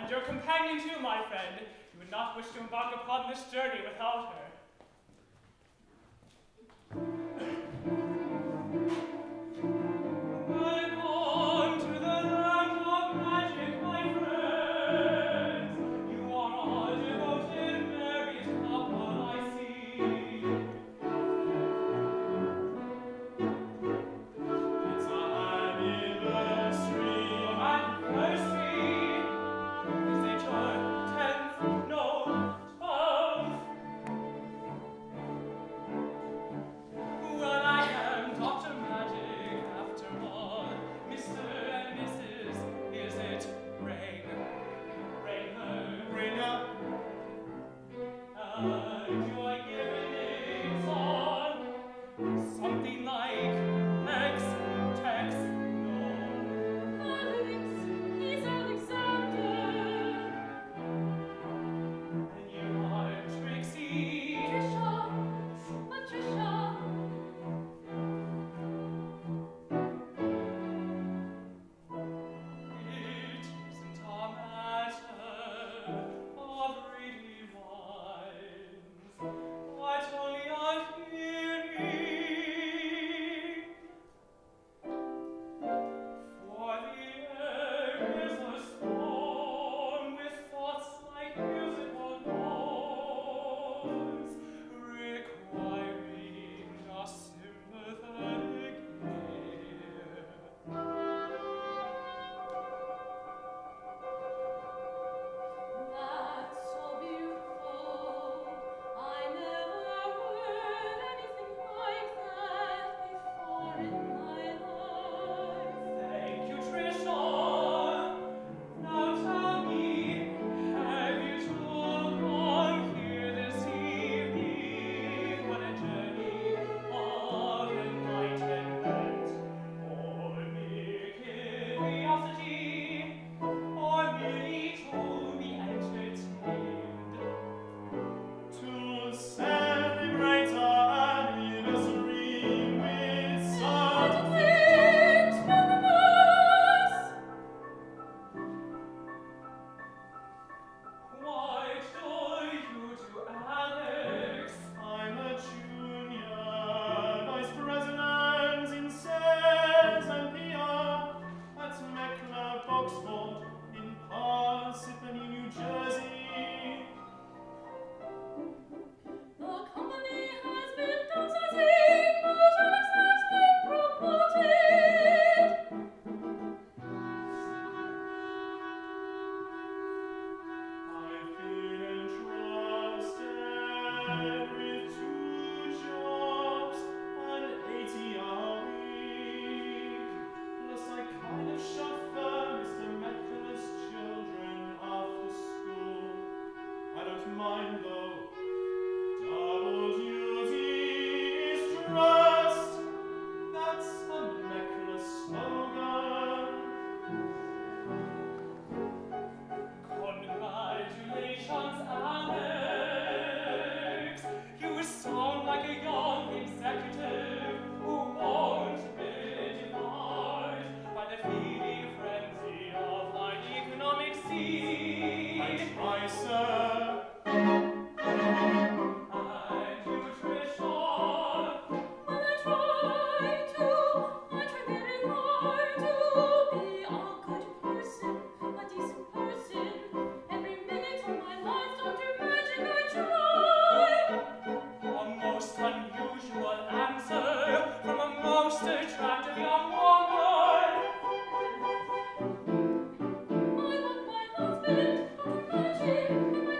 And your companion too, my friend. You would not wish to embark upon this journey without her. Welcome to the land of magic, my friends. You are all devoted, married couple, I see. It's an anniversary. Is it your 10th? No, 12th. Well, I am Dr. Magic after all. Mr. and Mrs. Is it Rainer? You're giving it on something like X, Tex, no. Alex, he's Alexander. And you are Trixie. Patricia. It isn't a matter of really wines, but only a feeling. For the air is a storm with thoughts like musical notes, requiring a sympathetic ear. That's so beautiful. I never heard anything like that before in my life. Thank you, Trisha. Now tell me, have you children here this evening? What a journey of enlightenment, or mere curiosity, or merely to be entertained? To celebrate our anniversary with some Why joy you to Alex? I'm a junior vice president in sales and PR at Meckler-Boxford in Parsippany, New Jersey. The company has been downsizing, but Alex has been promoted. I've been entrusted with 2 jobs, an 80-hour week, plus I kind of chauffeur Mr. Meckler's children after school. I don't mind though. Double duty is trust. That's a Meckler slogan. Congratulations, Alex. You sound like a young executive who won't be debarred by the feeble frenzy of high economic scene. I try, sir. And you, Trisha. Well, I try very hard to be a good person, a decent person. Every minute of my life, Dr. Magic, I try. A most unusual answer from a most attractive young woman. I want my husband, Dr. Magic, in my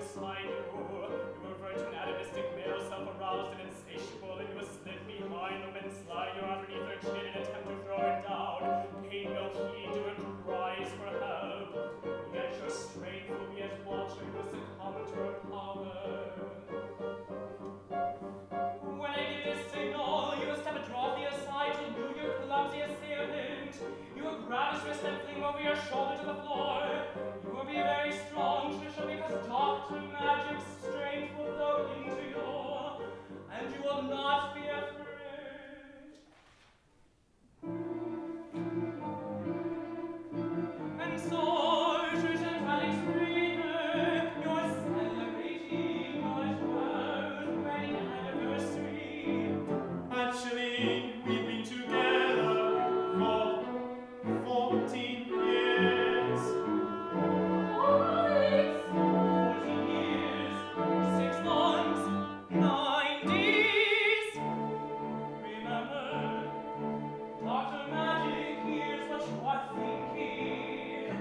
beside you. You revert to an atavistic male, self-aroused and insatiable, and you will slip behind them and slide your arm beneath her chin and attempt to throw her down. Pay no heed to her cries for help. Yet your strength will be as water, you will succumb to her power. When I give this signal, you will step adroitly aside to elude your clumsy assailant. You will grab his wrist and fling over your shoulder to the floor. You will be very strong, Trisha, because Dr. Magic's strength will flow into you, and you will not be afraid. And so, Trisha and Alex Reader, you're celebrating your 12th wedding anniversary. Actually, we've been together for 14 years. 14 years, 6 months, 9 days. Remember, Dr. Magic hears what you are thinking.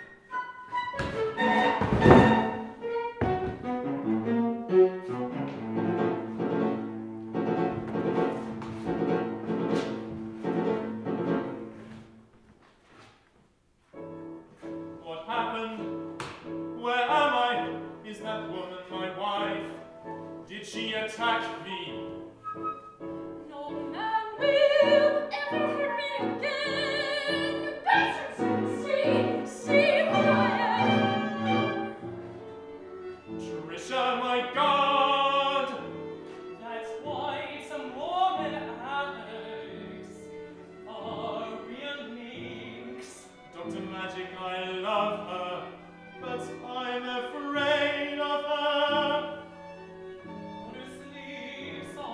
What happened? Where am I? Is that woman my wife? Did she attack me? No man will ever hurt me again. Bastards, see who I am. Trisha, my God! That's why some woman Alex are real minx. Dr. Magic, I love her, but I'm afraid of her. Go to sleep,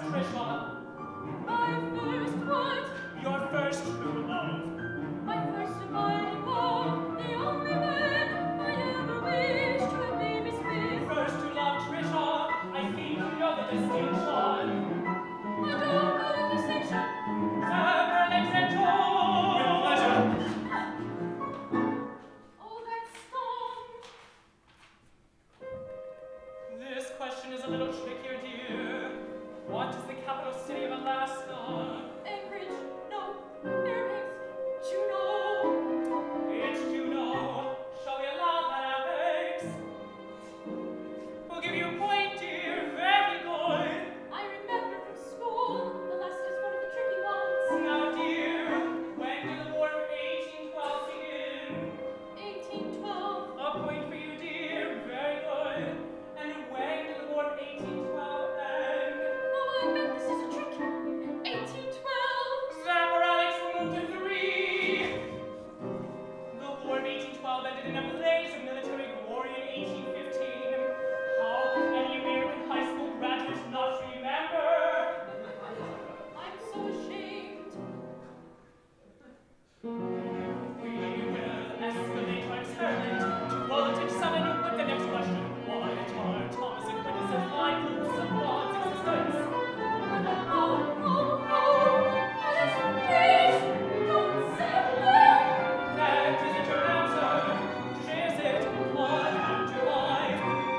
Trisha? My first what? Your first true love. My first abiding love, the only man I ever wished to have been with. First to love, Trisha. I think you know the distinction. I don't know the distinction. Sever l'exemple. With pleasure. Oh, that song. This question is a little trickier, dear. What is the capital city of Alaska? Anchorage, no. Fairbanks, Juneau. It's Juneau. Shall we allow that, Alex? We'll give you a point, dear. Very good. I remember from school, Alaska's one of the tricky ones. Now, dear, when did the War of 1812 begin? 1812. A point for you, dear. Very good. And when did the War of 1812 end? Oh, I bet this is a trick. 1812. Zapper Alex will move to 3. The War of 1812 ended in a blaze of military glory in 1815. How can any American high school graduate not remember? I'm so ashamed. We will escalate our experiment to voltage 7 with the next question. Why are Thomas Aquinas and light loops of God's existence? That isn't your answer. Is it 1 after 5?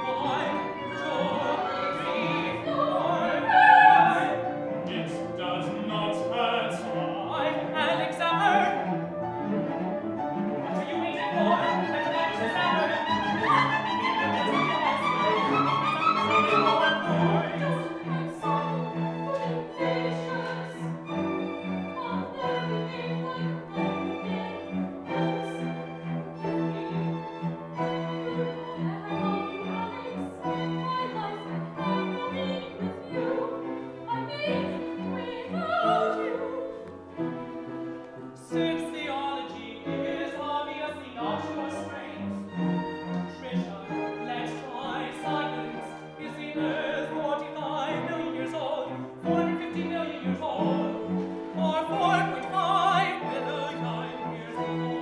1, 2, 3, 4, 5. It does not hurt. 5. Alexander. Do you mean it more? Since theology is obviously not your strength, Trisha, let's try science. Is the Earth 45 million years old, 450 million years old, or 4.5 billion years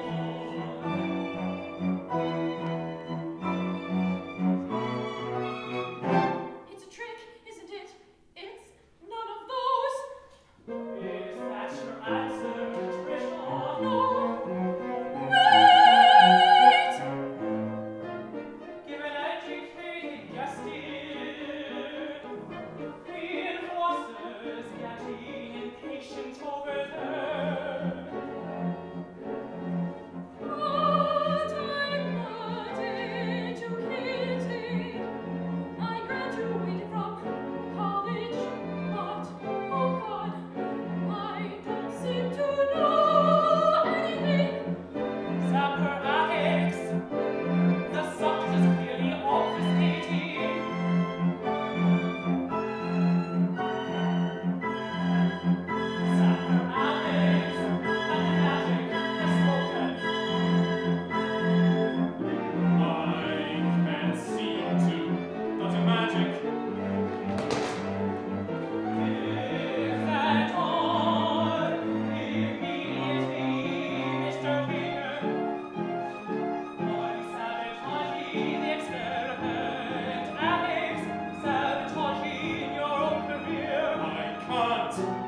It's a trick, isn't it? It's none of those. old? Is that your answer, Trisha? No. Wait! Give an educated guess, dear. Reinforcers getting impatient over there. But I'm not educated. I graduated from college, but oh God, I don't seem to know anything. Zapper Alex, the subject is clearly obfuscating. Zapper Alex, and magic has spoken. I can't seem to. Doesn't magic. Is that all? Immediately, Mr. Winger. I'm sabotaging the experiment. Alex, sabotaging your own career. I can't.